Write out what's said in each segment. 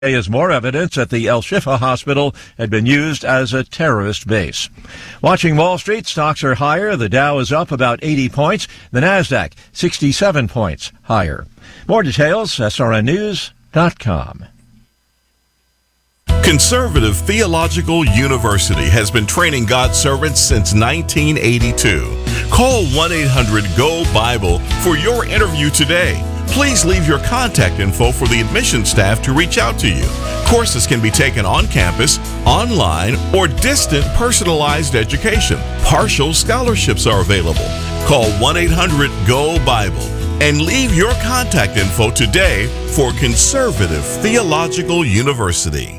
As more evidence that the El Shifa hospital had been used as a terrorist base. Watching Wall Street, stocks are higher. The Dow is up about 80 points. The Nasdaq 67 points higher. More details, srnnews.com. Conservative Theological University has been training God's servants since 1982. Call 1-800-GO-BIBLE for your interview today. Please leave your contact info for the admission staff to reach out to you. Courses can be taken on campus, online, or distant personalized education. Partial scholarships are available. Call 1-800-GO-BIBLE and leave your contact info today for Conservative Theological University.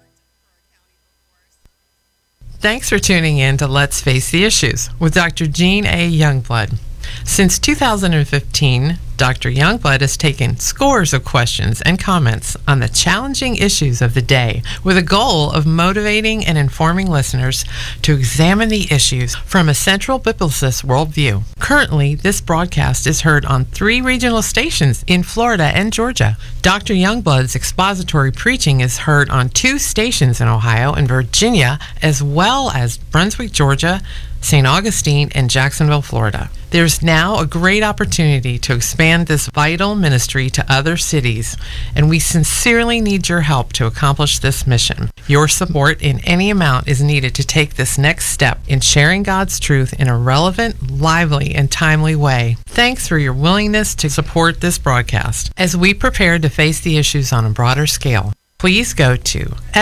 Thanks for tuning in to Let's Face the Issues with Dr. Jean A. Youngblood. Since 2015, Dr. Youngblood has taken scores of questions and comments on the challenging issues of the day with a goal of motivating and informing listeners to examine the issues from a central biblicist worldview. Currently, this broadcast is heard on 3 regional stations in Florida and Georgia. Dr. Youngblood's expository preaching is heard on 2 stations in Ohio and Virginia, as well as Brunswick, Georgia, St. Augustine, and Jacksonville, Florida. There's now a great opportunity to expand this vital ministry to other cities, and we sincerely need your help to accomplish this mission. Your support in any amount is needed to take this next step in sharing God's truth in a relevant, lively, and timely way. Thanks for your willingness to support this broadcast as we prepare to face the issues on a broader scale. Please go to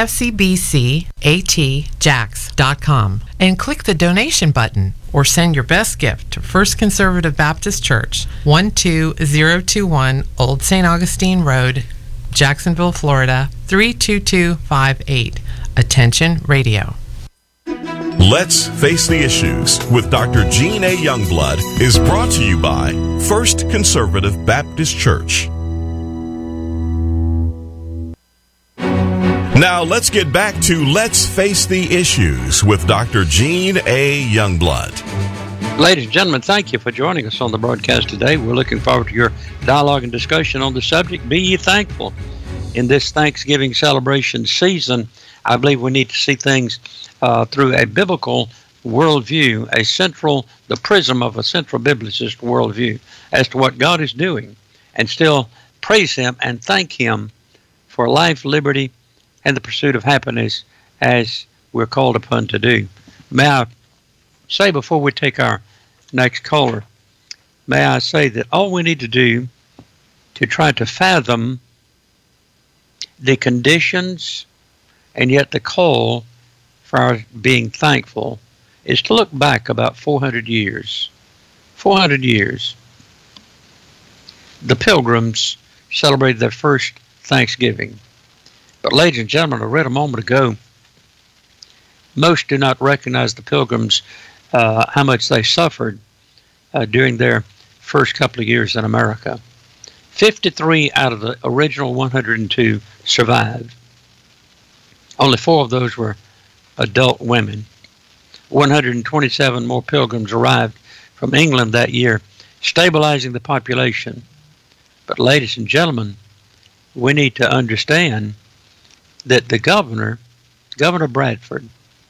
fcbcatjax.com and click the donation button or send your best gift to First Conservative Baptist Church, 12021 Old St. Augustine Road, Jacksonville, Florida, 32258. Attention Radio. Let's Face the Issues with Dr. Jean A. Youngblood is brought to you by First Conservative Baptist Church. Now let's get back to Let's Face the Issues with Dr. Jean A. Youngblood. Ladies and gentlemen, thank you for joining us on the broadcast today. We're looking forward to your dialogue and discussion on the subject. Be ye thankful. In this Thanksgiving celebration season, I believe we need to see things through a biblical worldview, the prism of a central biblicist worldview as to what God is doing, and still praise Him and thank Him for life, liberty, and the pursuit of happiness as we're called upon to do. May I say before we take our next caller, may I say that all we need to do to try to fathom the conditions and yet the call for our being thankful is to look back about 400 years. 400 years. The Pilgrims celebrated their first Thanksgiving. But ladies and gentlemen, I read a moment ago, most do not recognize the Pilgrims, how much they suffered during their first couple of years in America. 53 out of the original 102 survived. Only 4 of those were adult women. 127 more Pilgrims arrived from England that year, stabilizing the population. But ladies and gentlemen, we need to understand that the Governor Bradford,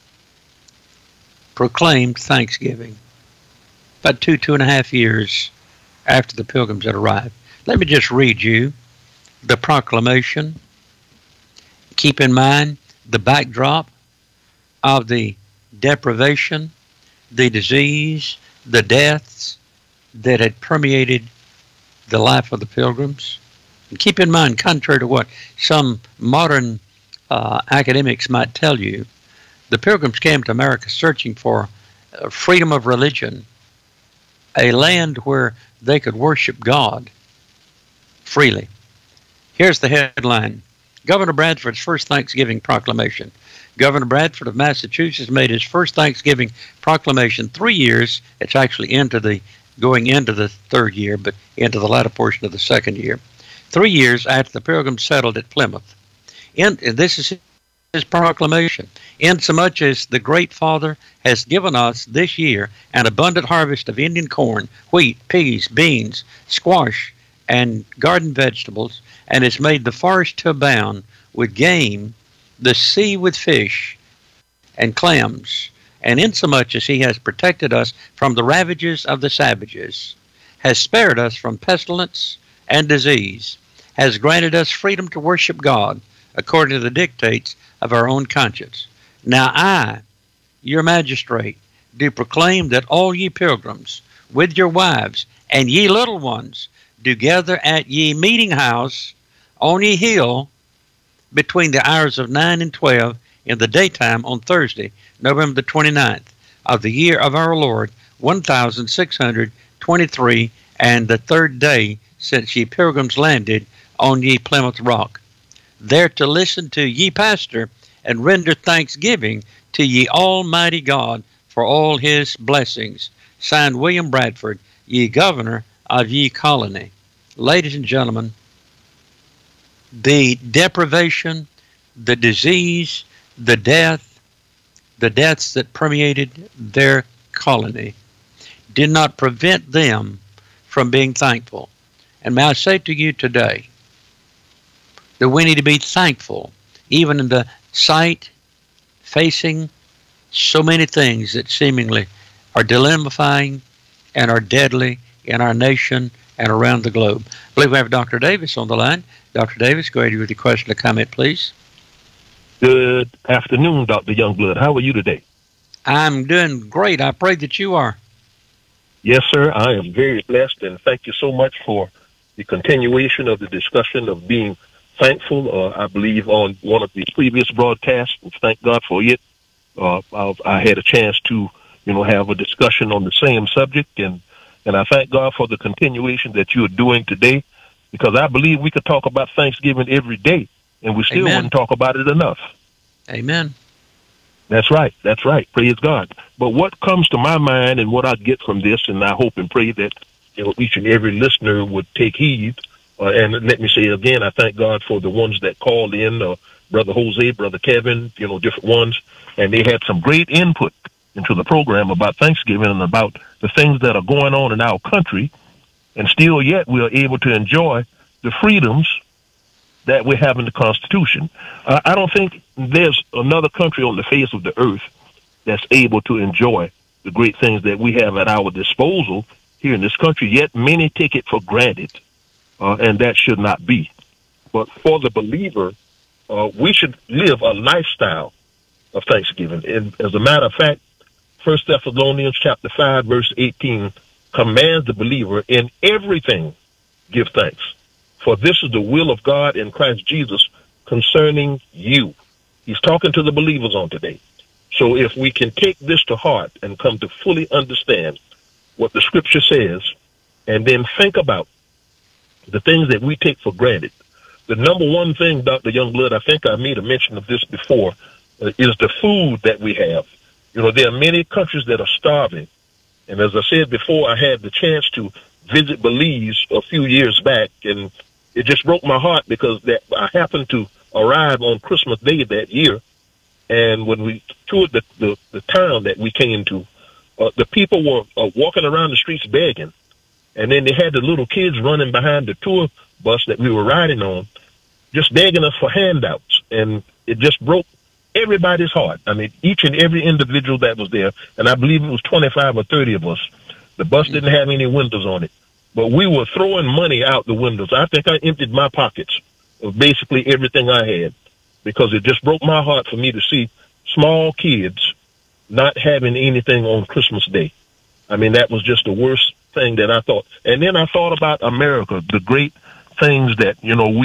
proclaimed Thanksgiving about 2.5 years after the Pilgrims had arrived. Let me just read you the proclamation. Keep in mind the backdrop of the deprivation, the disease, the deaths that had permeated the life of the Pilgrims. And keep in mind, contrary to what some modern academics might tell you, the Pilgrims came to America searching for freedom of religion, a land where they could worship God freely. Here's the headline: Governor Bradford's first Thanksgiving proclamation. Governor Bradford of Massachusetts made his first Thanksgiving proclamation 3 years. It's actually going into the 3rd year, but into the latter portion of the 2nd year. 3 years after the Pilgrims settled at Plymouth. And this is his proclamation. Insomuch as the Great Father has given us this year an abundant harvest of Indian corn, wheat, peas, beans, squash, and garden vegetables, and has made the forest to abound, with game, the sea with fish and clams, and insomuch as he has protected us from the ravages of the savages, has spared us from pestilence and disease, has granted us freedom to worship God according to the dictates of our own conscience. Now I, your magistrate, do proclaim that all ye pilgrims, with your wives, and ye little ones, do gather at ye meeting house on ye hill between the hours of 9 and 12 in the daytime on Thursday, November the 29th of the year of our Lord, 1623, and the third day since ye pilgrims landed on ye Plymouth Rock, there to listen to ye pastor and render thanksgiving to ye Almighty God for all his blessings. Signed, William Bradford, ye governor of ye colony. Ladies and gentlemen, the deprivation, the disease, the deaths that permeated their colony did not prevent them from being thankful. And may I say to you today that we need to be thankful, even in the sight facing so many things that seemingly are dilemmaifying and are deadly in our nation and around the globe. I believe we have Dr. Davis on the line. Dr. Davis, go ahead with your question or comment, please. Good afternoon, Dr. Youngblood. How are you today? I'm doing great. I pray that you are. Yes, sir. I am very blessed, and thank you so much for the continuation of the discussion of being thankful. I believe on one of the previous broadcasts, thank God for it. I had a chance to, have a discussion on the same subject, and I thank God for the continuation that you are doing today, because I believe we could talk about Thanksgiving every day, and we still wouldn't talk about it enough. Amen. That's right. That's right. Praise God. But what comes to my mind and what I get from this, and I hope and pray that each and every listener would take heed. And let me say again, I thank God for the ones that called in, Brother Jose, Brother Kevin, different ones, and they had some great input into the program about Thanksgiving and about the things that are going on in our country, and still yet we are able to enjoy the freedoms that we have in the Constitution. I don't think there's another country on the face of the earth that's able to enjoy the great things that we have at our disposal here in this country, yet many take it for granted, and that should not be. But for the believer, we should live a lifestyle of thanksgiving. And as a matter of fact, 1 Thessalonians chapter 5, verse 18 commands the believer in everything give thanks. For this is the will of God in Christ Jesus concerning you. He's talking to the believers on today. So if we can take this to heart and come to fully understand what the scripture says, and then think about the things that we take for granted. The number one thing, Dr. Youngblood, I think I made a mention of this before, is the food that we have. There are many countries that are starving. And as I said before, I had the chance to visit Belize a few years back, and it just broke my heart because I happened to arrive on Christmas Day that year. And when we toured the town that we came to, the people were walking around the streets begging. And then they had the little kids running behind the tour bus that we were riding on, just begging us for handouts. And it just broke everybody's heart. I mean, each and every individual that was there, and I believe it was 25 or 30 of us. The bus didn't have any windows on it, but we were throwing money out the windows. I think I emptied my pockets of basically everything I had, because it just broke my heart for me to see small kids not having anything on Christmas Day. I mean, that was just the worst thing that I thought. And then I thought about America, the great things that,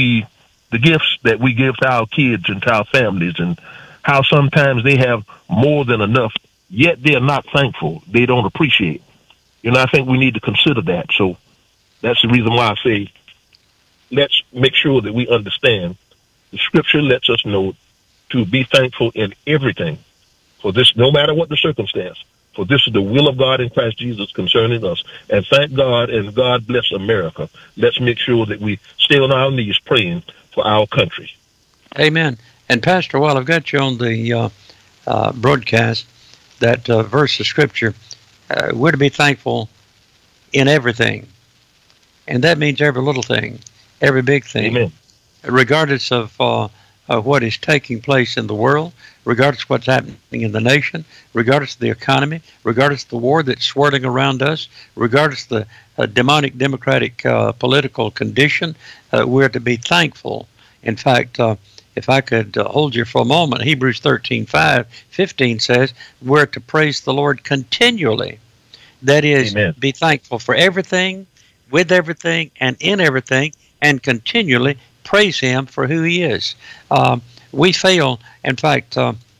the gifts that we give to our kids and to our families, and how sometimes they have more than enough, yet they're not thankful. They don't appreciate. I think we need to consider that. So that's the reason why I say, let's make sure that we understand the scripture lets us know to be thankful in everything, for this, no matter what the circumstance, for this is the will of God in Christ Jesus concerning us. And thank God, and God bless America. Let's make sure that we stay on our knees praying for our country. Amen. And Pastor, while I've got you on the broadcast, that verse of scripture, we're to be thankful in everything. And that means every little thing, every big thing. Amen. Regardless of what is taking place in the world, regardless of what's happening in the nation, regardless of the economy, regardless of the war that's swirling around us, regardless of the demonic democratic political condition, we're to be thankful. In fact, if I could hold you for a moment, Hebrews 13:15 says we're to praise the Lord continually. That is, Amen. Be thankful for everything, with everything, and in everything, and continually praise Him for who He is. We fail, in fact,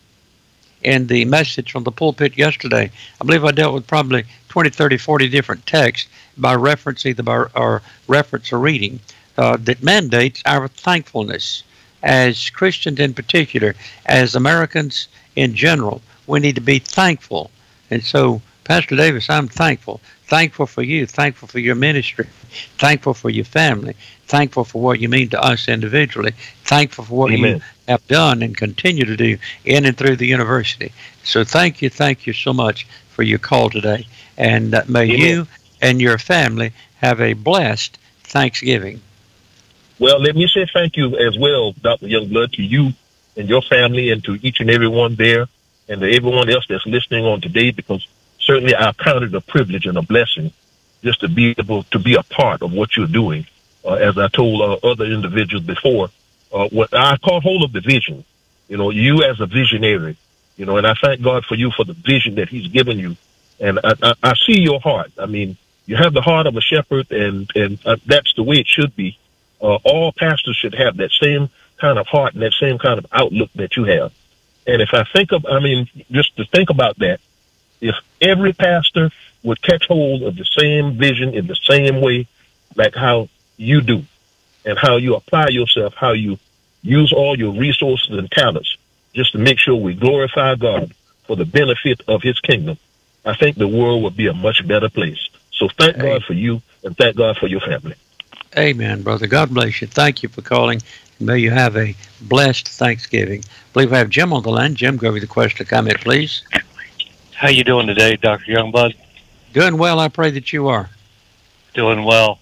in the message from the pulpit yesterday, I believe I dealt with probably 20, 30, 40 different texts by reference either by, or reference or reading that mandates our thankfulness. As Christians in particular, as Americans in general, we need to be thankful. And so, Pastor Davis, I'm thankful. Thankful for you. Thankful for your ministry. Thankful for your family. Thankful for what you mean to us individually. Thankful for what Amen. you have done and continue to do in and through the university. So thank you so much for your call today. And may Amen. you and your family have a blessed Thanksgiving. Well, let me say thank you as well, Dr. Youngblood, to you and your family and to each and every one there and to everyone else that's listening on today, because certainly I count it a privilege and a blessing just to be able to be a part of what you're doing. As I told other individuals before, what I caught hold of the vision, you as a visionary, and I thank God for you for the vision that He's given you. And I see your heart. I mean, you have the heart of a shepherd, and that's the way it should be. All pastors should have that same kind of heart and that same kind of outlook that you have. And if I think of, just to think about that, if every pastor would catch hold of the same vision in the same way, like how you do, and how you apply yourself, how you use all your resources and talents just to make sure we glorify God for the benefit of His kingdom, I think the world would be a much better place. So thank God for you, and thank God for your family. Amen, brother. God bless you. Thank you for calling. May you have a blessed Thanksgiving. I believe I have Jim on the line. Jim, go over the question or comment, please. How you doing today, Dr. Youngblood? Doing well. I pray that you are. Doing well.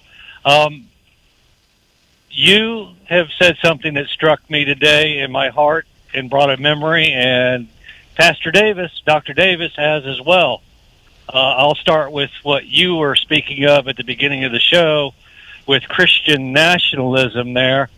You have said something that struck me today in my heart and brought a memory, and Pastor Davis, Dr. Davis, has as well. I'll start with what you were speaking of at the beginning of the show with Christian nationalism there.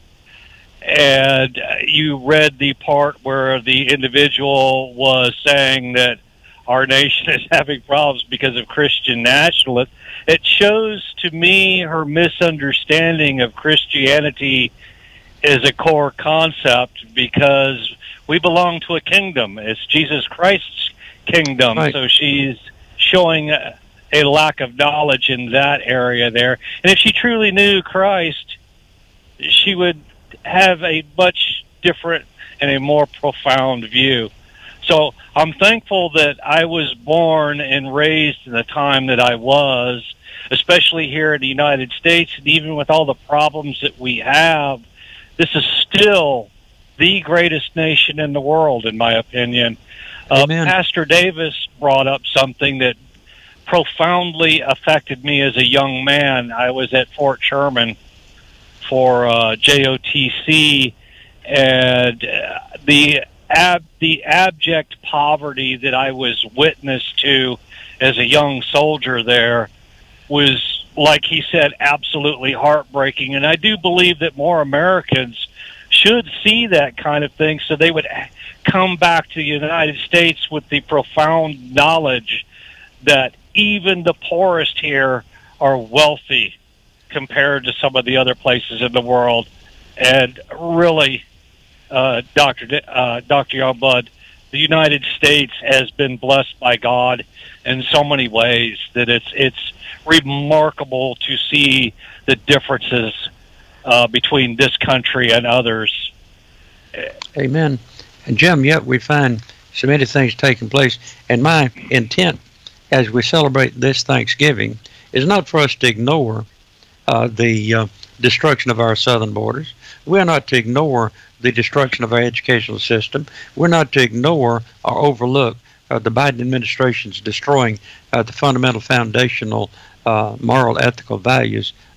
And you read the part where the individual was saying that our nation is having problems because of Christian nationalism. It shows to me her misunderstanding of Christianity is a core concept, because we belong to a kingdom. It's Jesus Christ's kingdom. Right. So she's showing a lack of knowledge in that area there. And if she truly knew Christ, she would have a much different and a more profound view. So I'm thankful that I was born and raised in the time that I was, especially here in the United States. And even with all the problems that we have, this is still the greatest nation in the world, in my opinion. Pastor Davis brought up something that profoundly affected me as a young man. I was at Fort Sherman for JOTC, and the abject poverty that I was witness to as a young soldier there was, like he said, absolutely heartbreaking. And I do believe that more Americans should see that kind of thing, so they would come back to the United States with the profound knowledge that even the poorest here are wealthy compared to some of the other places in the world. And really, Dr. Youngblood, the United States has been blessed by God in so many ways that it's remarkable to see the differences between this country and others. Amen. And Jim, yet we find so many things taking place. And my intent as we celebrate this Thanksgiving is not for us to ignore the destruction of our southern borders. We're not to ignore the destruction of our educational system. We're not to ignore or overlook the Biden administration's destroying the fundamental foundational moral, ethical values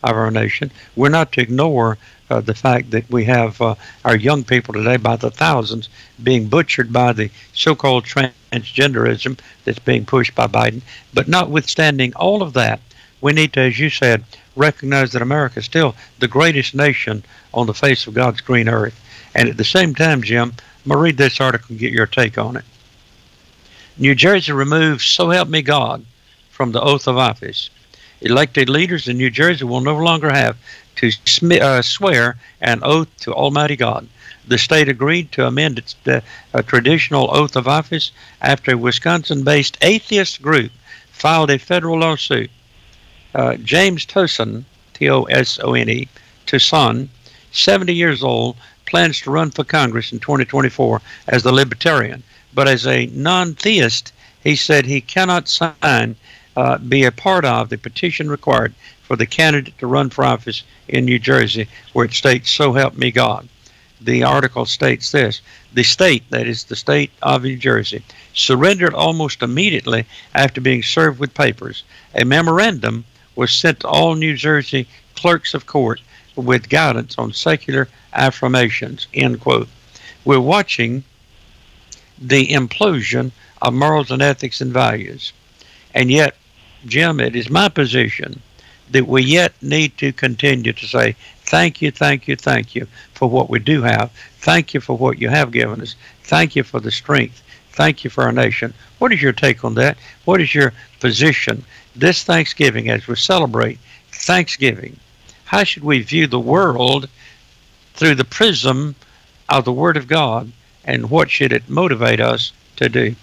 of our nation. We're not to ignore the fact that we have our young people today by the thousands being butchered by the so-called transgenderism that's being pushed by Biden. But notwithstanding all of that, we need to, as you said, recognize that America is still the greatest nation on the face of God's green earth. And at the same time, Jim, I'm going to read this article and get your take on it. New Jersey removes "So Help Me God" from the oath of office. Elected leaders in New Jersey will no longer have to swear an oath to Almighty God. The state agreed to amend its traditional oath of office after a Wisconsin-based atheist group filed a federal lawsuit. James Toson, T-O-S-O-N-E, Tucson, 70 years old, plans to run for Congress in 2024 as the Libertarian. But as a non-theist, he said he cannot be a part of the petition required for the candidate to run for office in New Jersey, where it states, "So help me God." The article states this: the state, that is the state of New Jersey, surrendered almost immediately after being served with papers. A memorandum was sent to all New Jersey clerks of court with guidance on secular affirmations, end quote. We're watching the implosion of morals and ethics and values. And yet, Jim, it is my position that we yet need to continue to say, thank you, thank you, thank you for what we do have. Thank you for what you have given us. Thank you for the strength. Thank you for our nation. What is your take on that? What is your position? This Thanksgiving, as we celebrate Thanksgiving, how should we view the world through the prism of the Word of God, and what should it motivate us to do?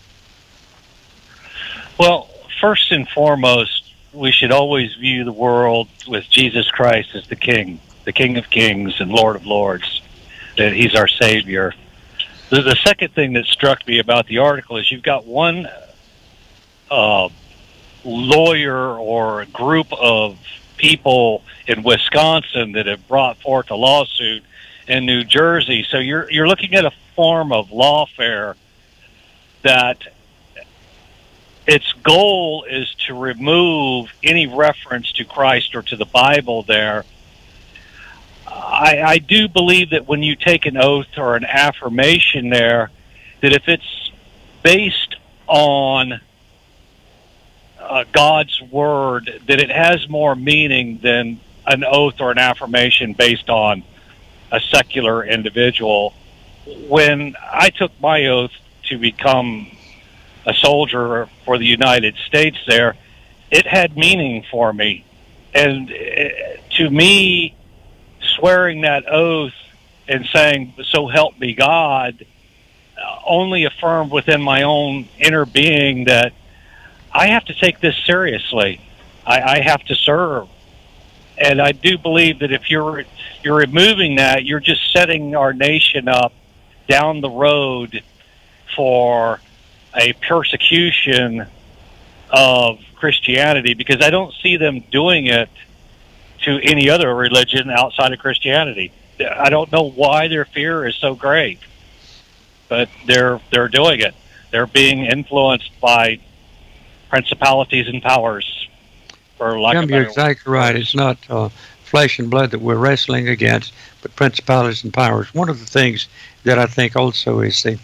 Well, first and foremost, we should always view the world with Jesus Christ as the King of Kings and Lord of Lords, that He's our Savior. The second thing that struck me about the article is you've got one lawyer or a group of people in Wisconsin that have brought forth a lawsuit in New Jersey. So you're looking at a form of lawfare that its goal is to remove any reference to Christ or to the Bible there. I do believe that when you take an oath or an affirmation there, that if it's based on God's Word, that it has more meaning than an oath or an affirmation based on a secular individual. When I took my oath to become a soldier for the United States there, it had meaning for me. And to me, swearing that oath and saying, "So help me God," only affirmed within my own inner being that I have to take this seriously. I have to serve. And I do believe that if you're removing that, you're just setting our nation up down the road for a persecution of Christianity, because I don't see them doing it to any other religion outside of Christianity. I don't know why their fear is so great, but they're doing it. They're being influenced by principalities and powers. For lack of you're exactly right. It's not flesh and blood that we're wrestling against, but principalities and powers. One of the things that I think also is the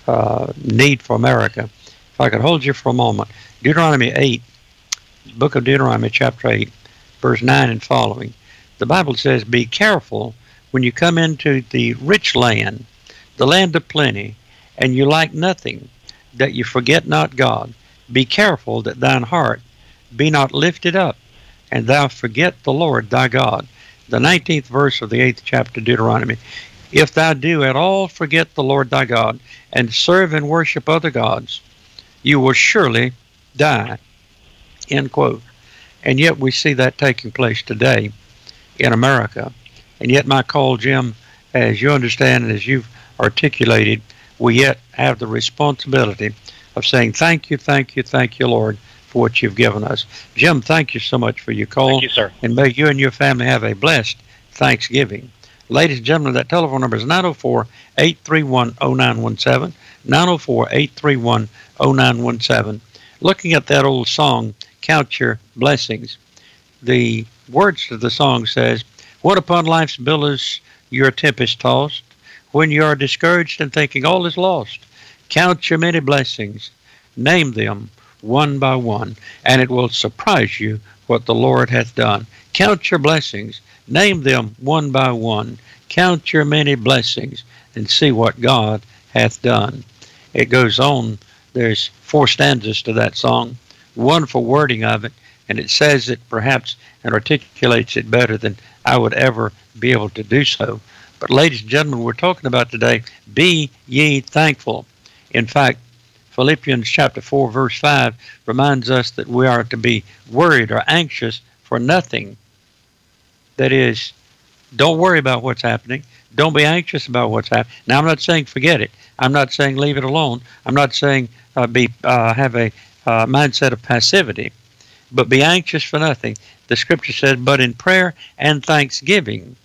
need for America. If I could hold you for a moment, Deuteronomy 8, book of Deuteronomy, chapter 8, verse 9 and following. The Bible says, "Be careful when you come into the rich land, the land of plenty, and you lack nothing, that you forget not God. Be careful that thine heart be not lifted up, and thou forget the Lord thy God." The 19th verse of the 8th chapter of Deuteronomy. "If thou do at all forget the Lord thy God, and serve and worship other gods, you will surely die." End quote. And yet we see that taking place today in America. And yet my call, Jim, as you understand and as you've articulated, we yet have the responsibility of saying, thank you, thank you, thank you, Lord, for what you've given us. Jim, thank you so much for your call. Thank you, sir. And may you and your family have a blessed Thanksgiving. Ladies and gentlemen, that telephone number is 904-831-0917, 904-831-0917. Looking at that old song, Count Your Blessings, the words to the song says, "When upon life's billows you're tempest tossed, when you are discouraged and thinking all is lost, count your many blessings, name them one by one, and it will surprise you what the Lord hath done." Count your blessings, name them one by one, count your many blessings, and see what God hath done. It goes on. There's 4 stanzas to that song. Wonderful wording of it, and it says it perhaps and articulates it better than I would ever be able to do so. But ladies and gentlemen, we're talking about today, be ye thankful. In fact, Philippians chapter 4, verse 5 reminds us that we are to be worried or anxious for nothing. That is, don't worry about what's happening. Don't be anxious about what's happening. Now, I'm not saying forget it. I'm not saying leave it alone. I'm not saying have a mindset of passivity. But be anxious for nothing. The scripture says, but in prayer and thanksgiving,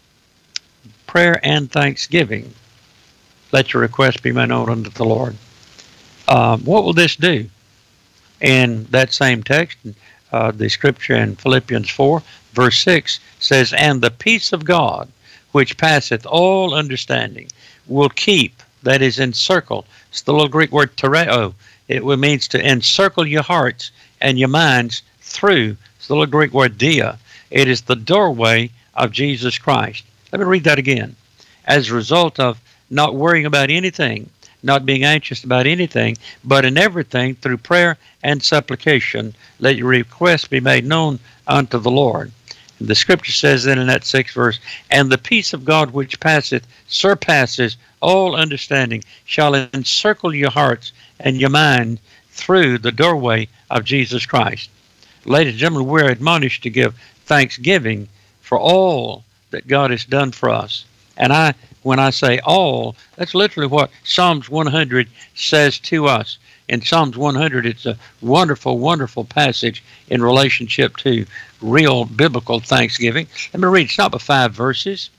let your request be made known unto the Lord. What will this do? In that same text, the scripture in Philippians 4, verse 6 says, and the peace of God, which passeth all understanding, will keep, that is, encircle. It's the little Greek word tereo. It means to encircle your hearts and your minds through. It's the little Greek word dia. It is the doorway of Jesus Christ. Let me read that again. As a result of not worrying about anything, not being anxious about anything, but in everything through prayer and supplication, let your requests be made known unto the Lord. And the scripture says then in that 6th verse, and the peace of God which surpasses all understanding shall encircle your hearts and your mind through the doorway of Jesus Christ. Ladies and gentlemen, we're admonished to give thanksgiving for all that God has done for us. And when I say all, that's literally what Psalms 100 says to us. In Psalms 100, it's a wonderful, wonderful passage in relationship to real biblical thanksgiving. Let me read. It's not but 5 verses.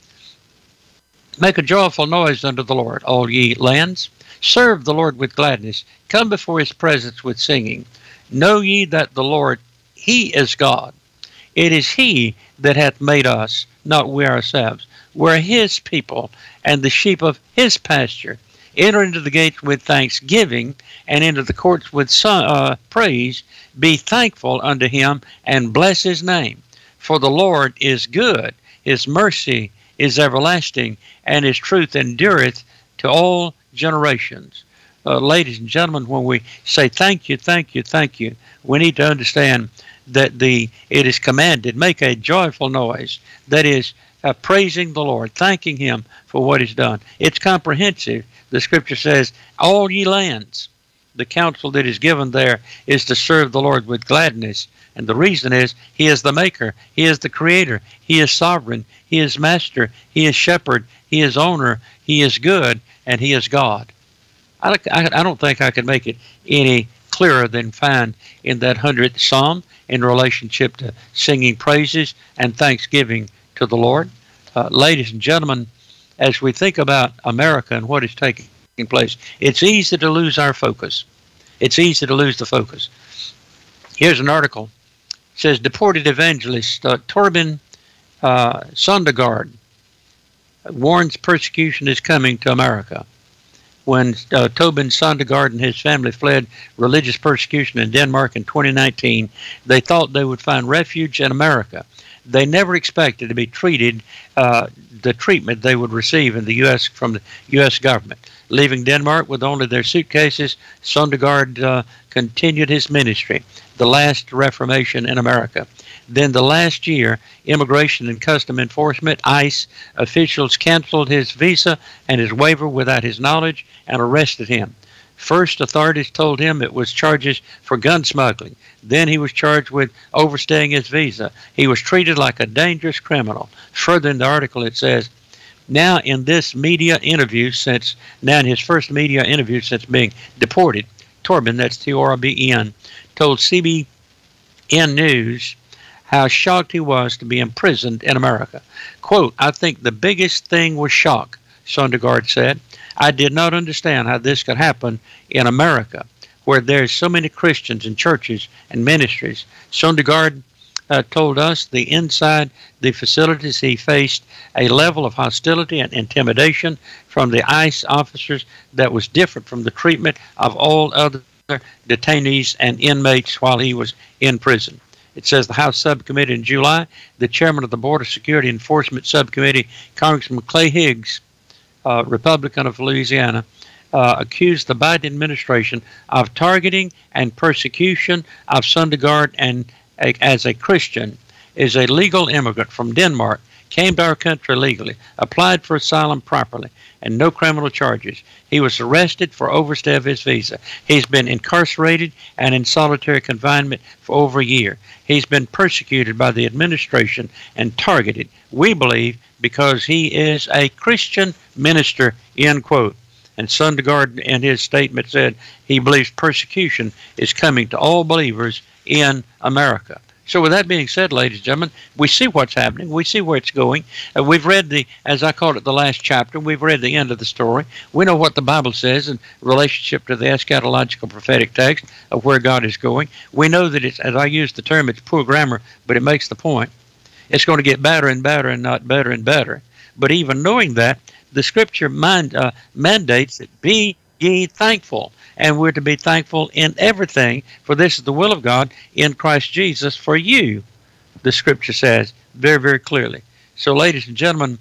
Make a joyful noise unto the Lord, all ye lands. Serve the Lord with gladness. Come before his presence with singing. Know ye that the Lord, he is God. It is he that hath made us, not we ourselves. We're his people and the sheep of his pasture. Enter into the gates with thanksgiving and into the courts with praise. Be thankful unto him and bless his name. For the Lord is good. His mercy is everlasting, and his truth endureth to all generations. Ladies and gentlemen, when we say thank you, thank you, thank you, we need to understand that it is commanded, make a joyful noise. That is, praising the Lord, thanking him for what he's done. It's comprehensive. The scripture says, all ye lands. The counsel that is given there is to serve the Lord with gladness. And the reason is, he is the maker, he is the creator, he is sovereign, he is master, he is shepherd, he is owner, he is good, and he is God. I don't think I can make it any clearer than find in that 100th Psalm in relationship to singing praises and thanksgiving to the Lord. Ladies and gentlemen, as we think about America and what is taking place, it's easy to lose our focus. It's easy to lose the focus. Here's an article. It says, deported evangelist Torben Søndergaard warns persecution is coming to America. When Torben Søndergaard and his family fled religious persecution in Denmark in 2019, they thought they would find refuge in America. They never expected to be treated the treatment they would receive in the U.S. from the U.S. government. Leaving Denmark with only their suitcases, Søndergaard continued his ministry, the last Reformation in America. Then the last year, Immigration and Custom Enforcement, ICE, officials canceled his visa and his waiver without his knowledge and arrested him. First, authorities told him it was charges for gun smuggling. Then he was charged with overstaying his visa. He was treated like a dangerous criminal. Further in the article, it says, now in his first media interview since being deported, Torben, that's T-O-R-B-E-N, told CBN News how shocked he was to be imprisoned in America. Quote, I think the biggest thing was shock, Søndergaard said. I did not understand how this could happen in America, where there's so many Christians and churches and ministries. Søndergaard told us inside the facilities he faced a level of hostility and intimidation from the ICE officers that was different from the treatment of all other detainees and inmates while he was in prison. It says the House Subcommittee in July, the chairman of the Border Security Enforcement Subcommittee, Congressman Clay Higgs, Republican of Louisiana, accused the Biden administration of targeting and persecution of Søndergaard, and as a Christian, is a legal immigrant from Denmark, came to our country legally, applied for asylum properly, and no criminal charges. He was arrested for overstay of his visa. He's been incarcerated and in solitary confinement for over a year. He's been persecuted by the administration and targeted, we believe, because he is a Christian minister, end quote. And Søndergaard in his statement said he believes persecution is coming to all believers in America. So with that being said, ladies and gentlemen, we see what's happening. We see where it's going. We've read as I called it, the last chapter. We've read the end of the story. We know what the Bible says in relationship to the eschatological prophetic text of where God is going. We know that it's, as I use the term, it's poor grammar, but it makes the point. It's going to get better and better and not better and better. But even knowing that, the Scripture mandates that be ye thankful. And we're to be thankful in everything, for this is the will of God in Christ Jesus for you, the Scripture says very, very clearly. So, ladies and gentlemen,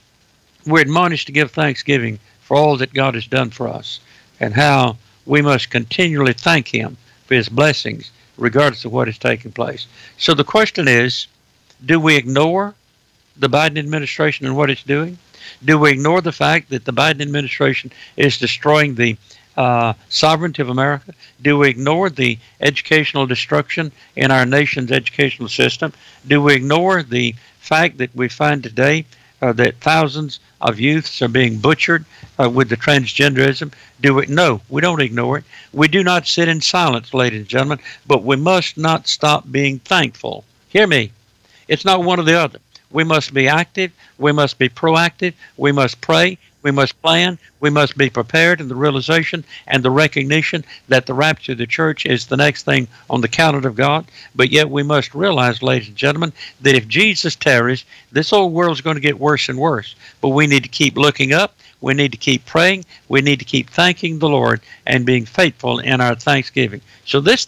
we're admonished to give thanksgiving for all that God has done for us and how we must continually thank Him for His blessings, regardless of what is taking place. So the question is, do we ignore the Biden administration and what it's doing? Do we ignore the fact that the Biden administration is destroying the sovereignty of America? Do we ignore the educational destruction in our nation's educational system? Do we ignore the fact that we find today that thousands of youths are being butchered with the transgenderism? No, we don't ignore it. We do not sit in silence, ladies and gentlemen, but we must not stop being thankful. Hear me. It's not one or the other. We must be active. We must be proactive. We must pray. We must plan. We must be prepared in the realization and the recognition that the rapture of the church is the next thing on the calendar of God. But yet we must realize, ladies and gentlemen, that if Jesus tarries, this old world is going to get worse and worse. But we need to keep looking up. We need to keep praying. We need to keep thanking the Lord and being faithful in our thanksgiving. So this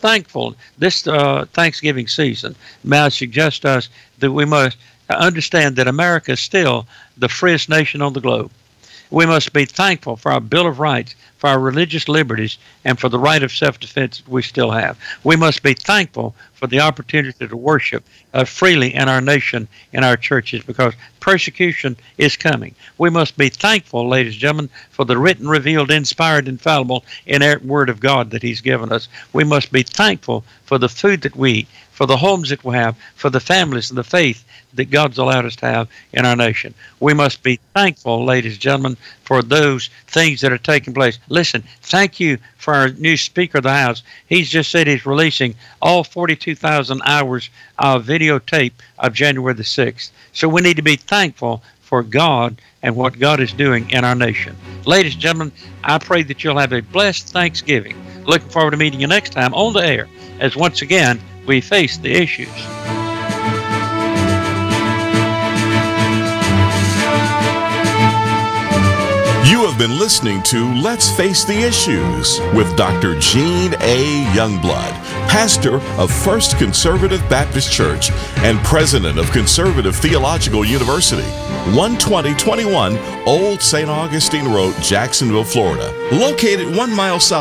Thanksgiving season, may I suggest to us that we must understand that America is still the freest nation on the globe. We must be thankful for our Bill of Rights, for our religious liberties, and for the right of self-defense that we still have. We must be thankful for the opportunity to worship freely in our nation, in our churches, because persecution is coming. We must be thankful, ladies and gentlemen, for the written, revealed, inspired, infallible, inerrant Word of God that He's given us. We must be thankful for the food that we eat, for the homes that we have, for the families and the faith that God's allowed us to have in our nation. We must be thankful, ladies and gentlemen, for those things that are taking place. Listen, thank you for our new Speaker of the House. He's just said he's releasing all 42,000 hours of videotape of January the 6th. So we need to be thankful for God and what God is doing in our nation. Ladies and gentlemen, I pray that you'll have a blessed Thanksgiving. Looking forward to meeting you next time on the air, as once again, we face the issues. You have been listening to Let's Face the Issues with Dr. Gene A. Youngblood, pastor of First Conservative Baptist Church and president of Conservative Theological University, 12021 Old St. Augustine Road, Jacksonville, Florida, located 1 mile south